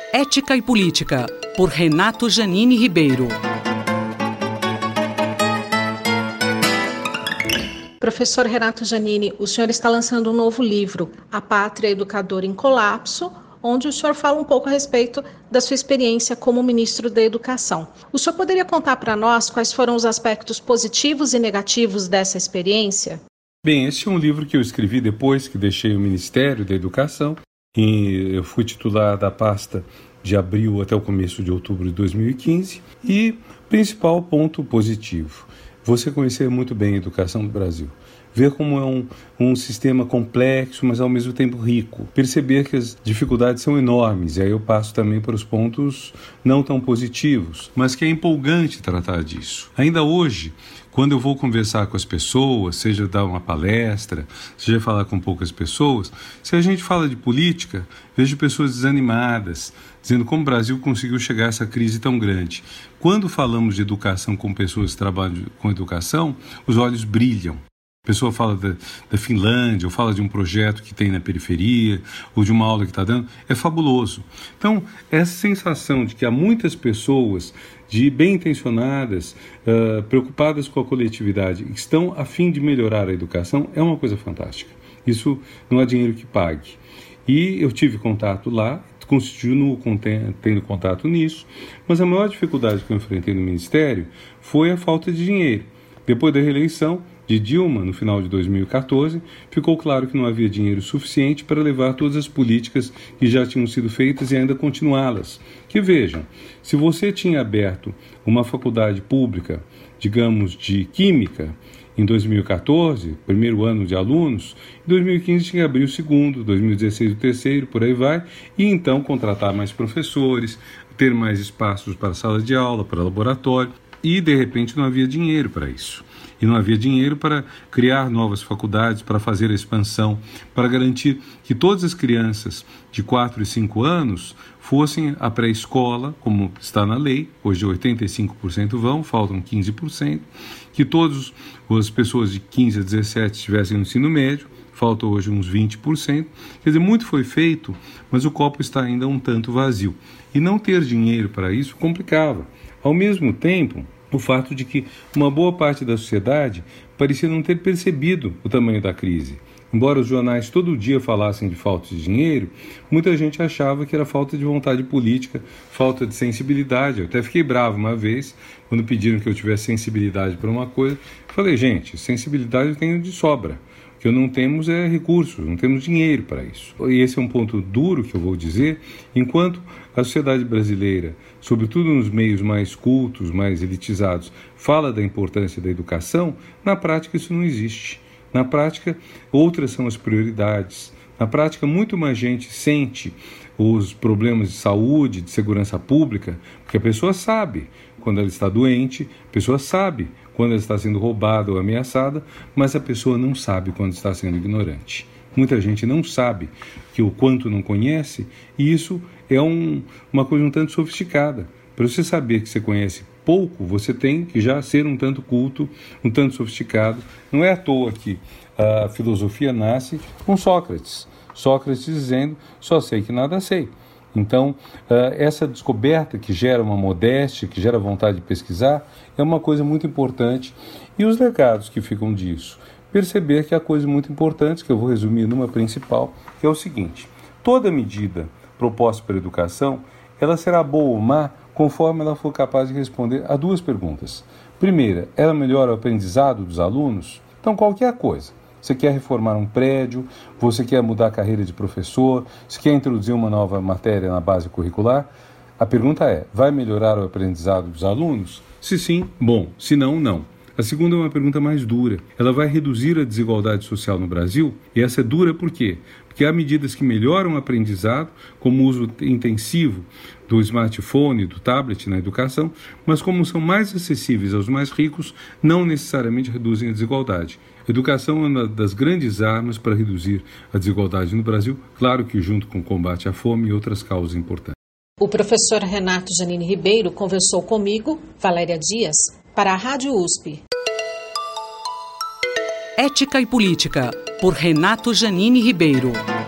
Ética e Política, por Renato Janine Ribeiro. Professor Renato Janine, o senhor está lançando um novo livro, A Pátria Educadora em Colapso, onde o senhor fala um pouco a respeito da sua experiência como ministro da Educação. O senhor poderia contar para nós quais foram os aspectos positivos e negativos dessa experiência? Bem, esse é um livro que eu escrevi depois que deixei o Ministério da Educação. Eu fui titular da pasta de abril até o começo de outubro de 2015. E principal ponto positivo, você conhecer muito bem a educação do Brasil. Ver como é um sistema complexo, mas ao mesmo tempo rico. Perceber que as dificuldades são enormes, e aí eu passo também para os pontos não tão positivos, mas que é empolgante tratar disso. Ainda hoje, quando eu vou conversar com as pessoas, seja dar uma palestra, seja falar com poucas pessoas, se a gente fala de política, vejo pessoas desanimadas, dizendo como o Brasil conseguiu chegar a essa crise tão grande. Quando falamos de educação com pessoas que trabalham com educação, os olhos brilham. A pessoa fala da Finlândia, ou fala de um projeto que tem na periferia, ou de uma aula que está dando, é fabuloso. Então, essa sensação de que há muitas pessoas bem intencionadas, preocupadas com a coletividade, que estão a fim de melhorar a educação, é uma coisa fantástica. Isso não há dinheiro que pague. E eu tive contato lá, continuo tendo contato nisso, mas a maior dificuldade que eu enfrentei no Ministério foi a falta de dinheiro. Depois da reeleição de Dilma, no final de 2014, ficou claro que não havia dinheiro suficiente para levar todas as políticas que já tinham sido feitas e ainda continuá-las. Que vejam, se você tinha aberto uma faculdade pública, digamos, de Química, em 2014, primeiro ano de alunos, em 2015 tinha que abrir o segundo, 2016 o terceiro, por aí vai, e então contratar mais professores, ter mais espaços para sala de aula, para laboratório, e de repente não havia dinheiro para isso. E não havia dinheiro para criar novas faculdades, para fazer a expansão, para garantir que todas as crianças de 4 e 5 anos fossem à pré-escola, como está na lei, hoje 85% vão, faltam 15%, que todas as pessoas de 15 a 17 estivessem no ensino médio, falta hoje uns 20%, quer dizer, muito foi feito, mas o copo está ainda um tanto vazio. E não ter dinheiro para isso complicava. Ao mesmo tempo, o fato de que uma boa parte da sociedade parecia não ter percebido o tamanho da crise. Embora os jornais todo dia falassem de falta de dinheiro, muita gente achava que era falta de vontade política, falta de sensibilidade. Eu até fiquei bravo uma vez, quando pediram que eu tivesse sensibilidade para uma coisa. Falei, gente, sensibilidade eu tenho de sobra. O que não temos é recursos, não temos dinheiro para isso. E esse é um ponto duro que eu vou dizer, enquanto a sociedade brasileira, sobretudo nos meios mais cultos, mais elitizados, fala da importância da educação, na prática isso não existe. Na prática, outras são as prioridades. Na prática, muito mais gente sente os problemas de saúde, de segurança pública, porque a pessoa sabe quando ela está doente, a pessoa sabe quando ela está sendo roubada ou ameaçada, mas a pessoa não sabe quando está sendo ignorante. Muita gente não sabe que o quanto não conhece, e isso é uma coisa um tanto sofisticada. Para você saber que você conhece pouco, você tem que já ser um tanto culto, um tanto sofisticado. Não é à toa que a filosofia nasce com Sócrates. Sócrates dizendo, só sei que nada sei. Então, essa descoberta que gera uma modéstia, que gera vontade de pesquisar, é uma coisa muito importante. E os legados que ficam disso? Perceber que há coisas muito importantes, que eu vou resumir numa principal, que é o seguinte: toda medida proposta para a educação, ela será boa ou má, conforme ela for capaz de responder a duas perguntas. Primeira, ela melhora o aprendizado dos alunos? Então, qualquer coisa. Você quer reformar um prédio, você quer mudar a carreira de professor, você quer introduzir uma nova matéria na base curricular? A pergunta é, vai melhorar o aprendizado dos alunos? Se sim, bom. Se não, não. A segunda é uma pergunta mais dura. Ela vai reduzir a desigualdade social no Brasil? E essa é dura por quê? Porque há medidas que melhoram o aprendizado, como o uso intensivo do smartphone, do tablet na educação, mas como são mais acessíveis aos mais ricos, não necessariamente reduzem a desigualdade. A educação é uma das grandes armas para reduzir a desigualdade no Brasil, claro que junto com o combate à fome e outras causas importantes. O professor Renato Janine Ribeiro conversou comigo, Valéria Dias, para a Rádio USP. Ética e Política, por Renato Janine Ribeiro.